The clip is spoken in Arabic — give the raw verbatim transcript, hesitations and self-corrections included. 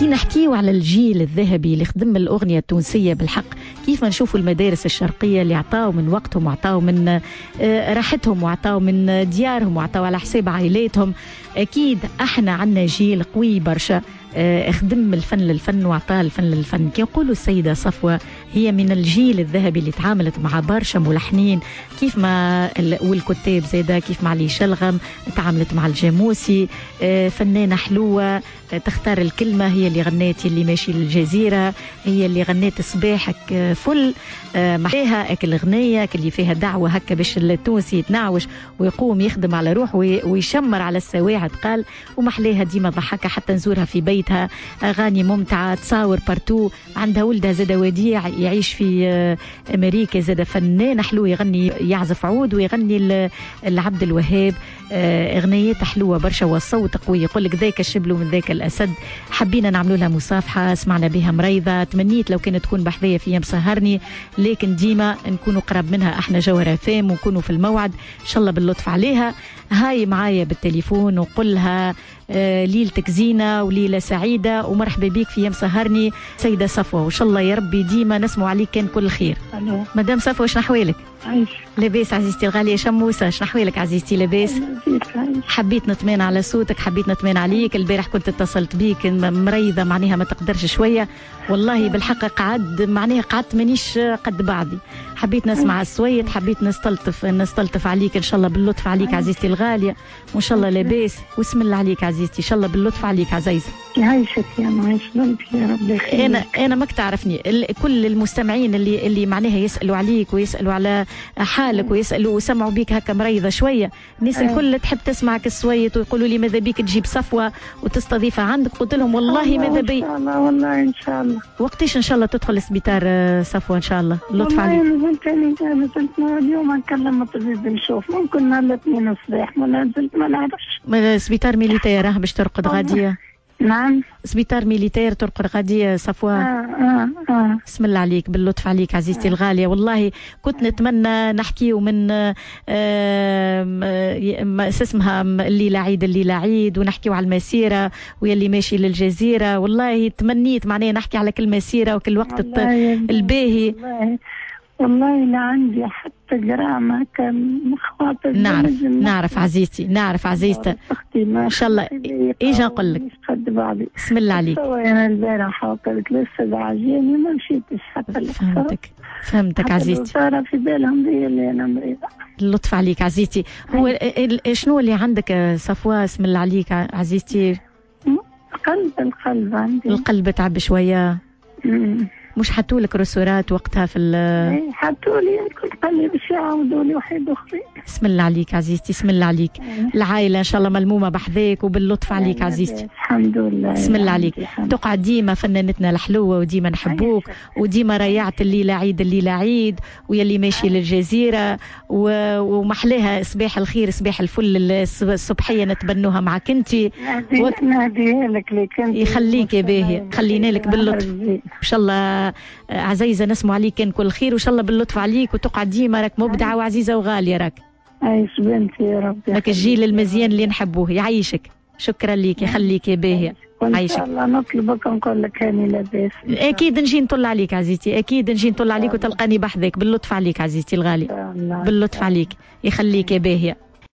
كي نحكيو على الجيل الذهبي اللي خدم الأغنية التونسية بالحق، كيف نشوفوا المدارس الشرقية اللي عطاوا من وقتهم وعطاوا من راحتهم وعطاوا من ديارهم وعطاوا على حساب عائلاتهم. أكيد احنا عنا جيل قوي برشا اخدم الفن للفن وعطاه الفن للفن. كي نقولوا السيدة صفوة هي من الجيل الذهبي اللي تعاملت مع برشا ملحنين كيف ما والكتاب زيدا، كيف مع علي شلغم تعاملت مع الجاموسي، فنانة حلوة تختار الكلمة، هي اللي غنيت اللي ماشي للجزيرة، هي اللي غنيت صباحك فل محيها اكل اغنية اللي فيها دعوة هكا باش التونسي يتنعوش ويقوم يخدم على روح ويشمر على السواعد قال، ومحليها ديما ضحكة حتى نزورها في بيتها، اغاني ممتعة تصاور بارتو، عندها ولدها زاد وديع يعيش في امريكا زاد فنان حلو يغني يعزف عود ويغني العبد الوهاب، اغنيات حلوه برشا والصوت قوي. يقول لك ذاك الشبل ومن ذاك الاسد، حبينا نعملوا لها مصافحه سمعنا بها مريضه، تمنيت لو كانت تكون بحذايا في يوم سهرني، لكن ديما نكونوا قرب منها احنا جوهر فام ونكونوا في الموعد ان شاء الله باللطف عليها. هاي معايا بالتليفون وقلها آه ليلتك زينه وليله سعيده ومرحبا بيك في يوم سهرني سيده صفوه، وان شاء الله يا ربي ديما نسمع عليك كان كل خير. الو مدام صفوه شنو احوالك؟ عايش لاباس عزيزتي الغاليه شموسه، شنو احوالك عزيزتي؟ لاباس؟ حبيت نطمن على صوتك، حبيت نطمن عليك. البارح كنت اتصلت بيك مريضه معناها ما تقدرش شويه، والله بالحق قعد معناها قعدت مانيش قد بعضي، حبيت نسمع الصويت، حبيت نستلطف نستلطف عليك ان شاء الله باللطف عليك عزيزتي الغاليه، وان شاء الله لاباس واسم الله عليك عزيزتي ان شاء الله باللطف عليك عزيزه. يعيشك يا معيش ظلمك يا رب يخليك. انا انا ماك تعرفني كل المستمعين اللي اللي معناها يسالوا عليك ويسالوا على حالك ويسالوا وسمعوا بيك هكا مريضه شويه، الناس أيه. الكل تحب تسمعك الصويت ويقولوا لي ماذا بيك تجيب صفوه وتستضيفها عندك، قلت لهم والله ماذا بي ان شاء الله والله ان شاء الله. وقتيش ان شاء الله تدخل السبيطار صفوه ان شاء الله؟ لطف عليك. والله نزلت انا نزلت اليوم نكلم الطبيب نشوف ممكن نهار الاثنين الصباح ولا نزلت ما نعرفش. سبيطار ميليتير راه باش ترقد غاديه. نعم سبيطار ميليتير ترقد غادية صفوة. آه آه آه. بسم الله عليك باللطف عليك عزيزتي آه. الغالية والله كنت نتمنى نحكي ومن آه آه اسمها الليلة عيد الليلة عيد ونحكيو على المسيرة ويلي ماشي للجزيرة، والله تمنيت معناه نحكي على كل مسيرة وكل وقت الباهي. والله والله لا عندي حتى جرام هكا مخاطر. نعرف نعرف عزيزتي نعرف عزيزتي ان شاء الله ايجا نقول لك بسم الله عليك. انا البارح قلت لسه عاجيني ما مشيتش حتى. فهمتك فهمتك عزيزتي. صار في بالهم دي اللي انا مريضه. اللطف عليك عزيزتي. هو شنو اللي عندك صفوة اسم الله عليك عزيزتي؟ قلب القلب عندي القلب تعب شويه. امم مش حطوا لك رسورات وقتها في ال اي حطوا لي كنت قال لي باش يعاودوا لي واحد اخرين. بسم الله عليك عزيزتي بسم الله عليك. العائله ان شاء الله ملمومه بحذاك وباللطف عليك عزيزتي. الحمد لله بسم الله عليك. تقعد ديما فنانتنا الحلوه وديما نحبوك وديما ريعت الليله عيد الليله عيد ويلي ماشي للجزيره ومحلاها صباح الخير صباح الفل الصبحيه نتبنوها معك انت. نهديها لك لك انت يخليك يا باهي خلينا لك باللطف ان شاء الله عزيزه نسمع عليك كان كل خير وان شاء الله باللطف عليك وتقعد ديما راك مبدعه وعزيزه وغاليه راك. عايش بنتي يا رب. لك الجيل المزيان اللي نحبوه يعيشك. شكرا ليك يخليك يا باهي. ان شاء الله نطلبك نقول لك هاني لاباس. اكيد نجي نطل عليك عزيزتي اكيد نجي نطل عليك وتلقاني بحذاك باللطف عليك عزيزتي الغاليه باللطف عليك يخليك يا باهيه.